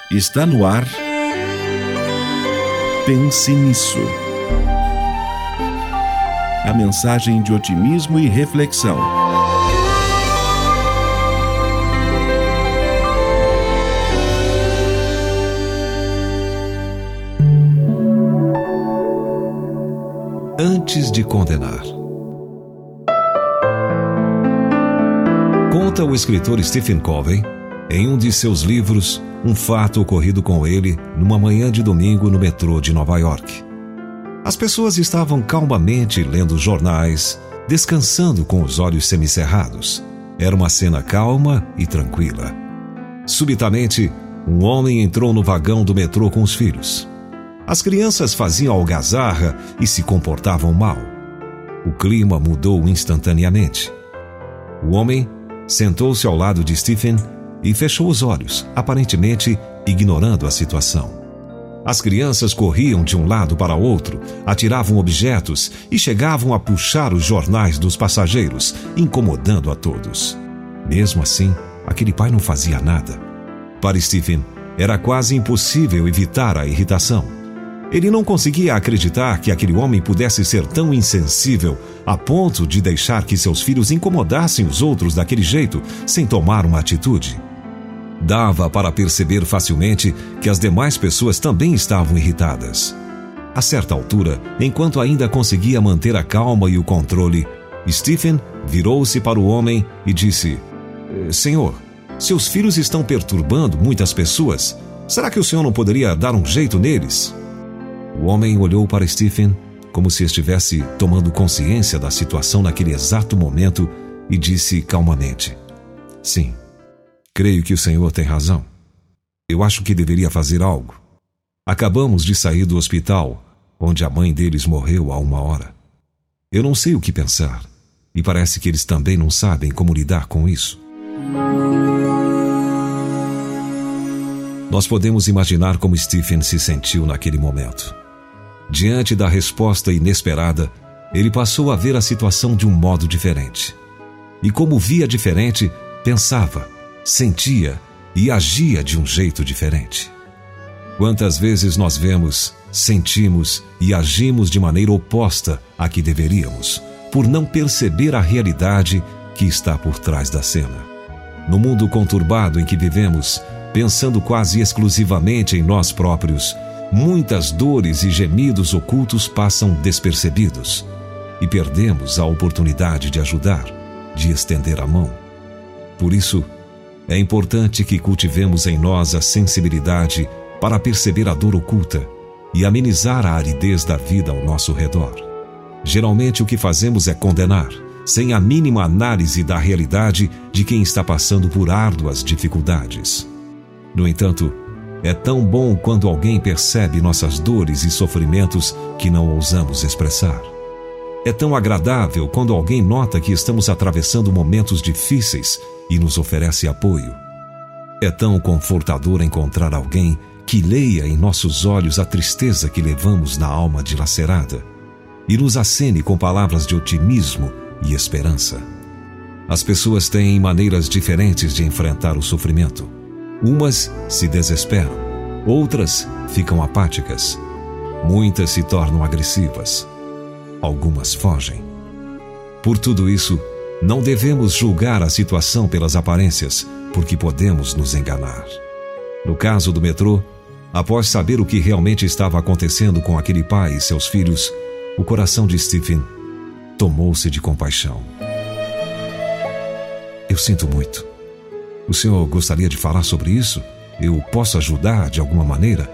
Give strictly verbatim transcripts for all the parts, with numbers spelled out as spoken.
Está no ar. Pense nisso. A mensagem de otimismo e reflexão. Antes de condenar. Conta o escritor Stephen Covey, em um de seus livros, um fato ocorrido com ele numa manhã de domingo no metrô de Nova York. As pessoas estavam calmamente lendo jornais, descansando com os olhos semicerrados. Era uma cena calma e tranquila. Subitamente, um homem entrou no vagão do metrô com os filhos. As crianças faziam algazarra e se comportavam mal. O clima mudou instantaneamente. O homem sentou-se ao lado de Stephen e fechou os olhos, aparentemente ignorando a situação. As crianças corriam de um lado para outro, atiravam objetos e chegavam a puxar os jornais dos passageiros, incomodando a todos. Mesmo assim, aquele pai não fazia nada. Para Stephen, era quase impossível evitar a irritação. Ele não conseguia acreditar que aquele homem pudesse ser tão insensível a ponto de deixar que seus filhos incomodassem os outros daquele jeito, sem tomar uma atitude. Dava para perceber facilmente que as demais pessoas também estavam irritadas. A certa altura, enquanto ainda conseguia manter a calma e o controle, Stephen virou-se para o homem e disse: Senhor, seus filhos estão perturbando muitas pessoas. Será que o senhor não poderia dar um jeito neles? O homem olhou para Stephen como se estivesse tomando consciência da situação naquele exato momento e disse calmamente: Sim, creio que o senhor tem razão. Eu acho que deveria fazer algo. Acabamos de sair do hospital, onde a mãe deles morreu há uma hora. Eu não sei o que pensar, e parece que eles também não sabem como lidar com isso. Nós podemos imaginar como Stephen se sentiu naquele momento. Diante da resposta inesperada, ele passou a ver a situação de um modo diferente. E como via diferente, pensava, sentia e agia de um jeito diferente. Quantas vezes nós vemos, sentimos e agimos de maneira oposta à que deveríamos, por não perceber a realidade que está por trás da cena. No mundo conturbado em que vivemos, pensando quase exclusivamente em nós próprios, muitas dores e gemidos ocultos passam despercebidos e perdemos a oportunidade de ajudar, de estender a mão. Por isso, é importante que cultivemos em nós a sensibilidade para perceber a dor oculta e amenizar a aridez da vida ao nosso redor. Geralmente o que fazemos é condenar, sem a mínima análise da realidade de quem está passando por árduas dificuldades. No entanto, é tão bom quando alguém percebe nossas dores e sofrimentos que não ousamos expressar. É tão agradável quando alguém nota que estamos atravessando momentos difíceis e nos oferece apoio. É tão confortador encontrar alguém que leia em nossos olhos a tristeza que levamos na alma dilacerada e nos acene com palavras de otimismo e esperança. As pessoas têm maneiras diferentes de enfrentar o sofrimento. Umas se desesperam, outras ficam apáticas, muitas se tornam agressivas, algumas fogem. Por tudo isso, não devemos julgar a situação pelas aparências, porque podemos nos enganar. No caso do metrô, após saber o que realmente estava acontecendo com aquele pai e seus filhos, o coração de Stephen tomou-se de compaixão. Eu sinto muito. O senhor gostaria de falar sobre isso? Eu posso ajudar de alguma maneira?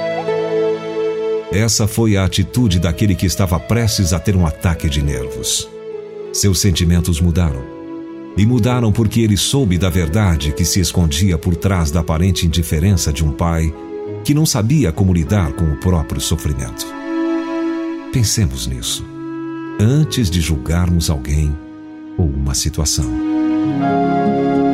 Essa foi a atitude daquele que estava prestes a ter um ataque de nervos. Seus sentimentos mudaram. E mudaram porque ele soube da verdade que se escondia por trás da aparente indiferença de um pai que não sabia como lidar com o próprio sofrimento. Pensemos nisso, antes de julgarmos alguém ou uma situação.